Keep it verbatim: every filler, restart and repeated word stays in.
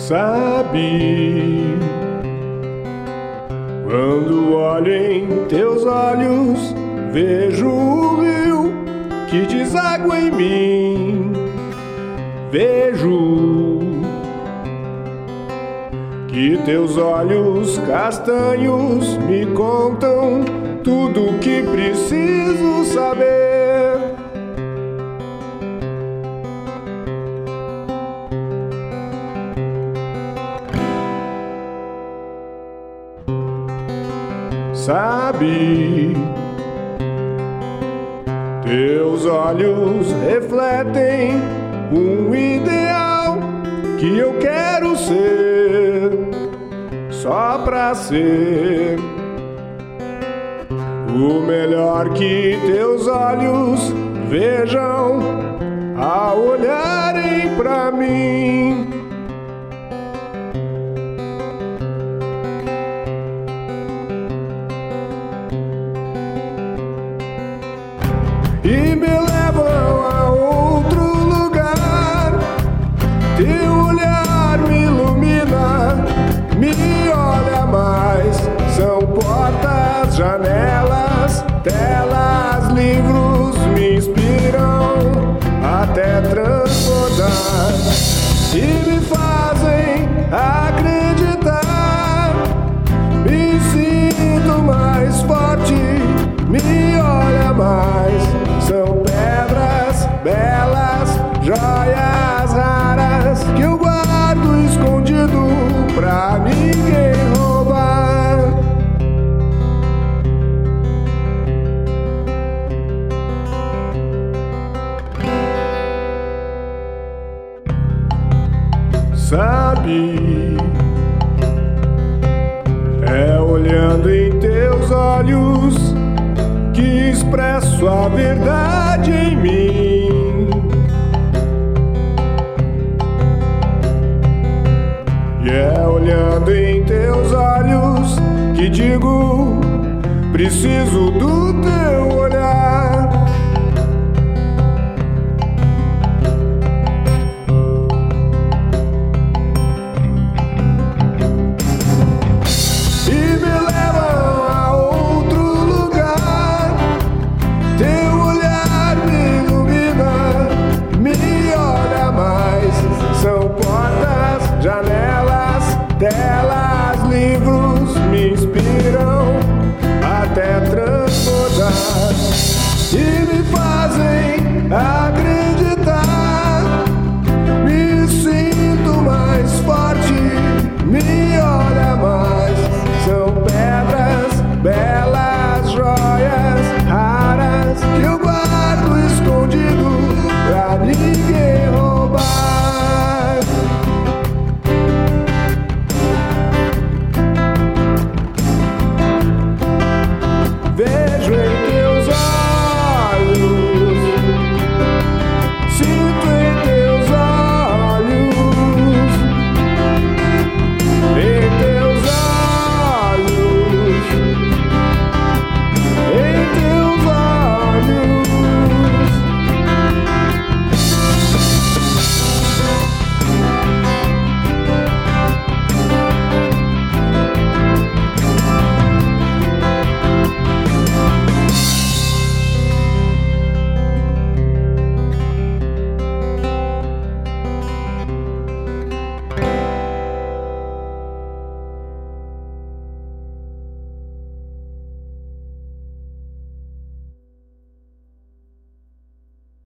Sabe, quando olho em teus olhos, vejo o rio que deságua em mim. Vejo que teus olhos castanhos me contam tudo o que preciso saber. Sabe, teus olhos refletem um ideal que eu quero ser, só pra ser o melhor que teus olhos vejam ao olharem pra mim. E me levam a outro lugar. Teu olhar me ilumina, me olha mais. São portas, janelas, telas, livros me inspiram até transbordar e me fazem acreditar. Me sinto mais forte, me olha mais. São pedras belas, joias raras que eu guardo escondido pra ninguém roubar. Sabe, é olhando em teus olhos que expresso a verdade em mim. E é olhando em teus olhos que digo, preciso do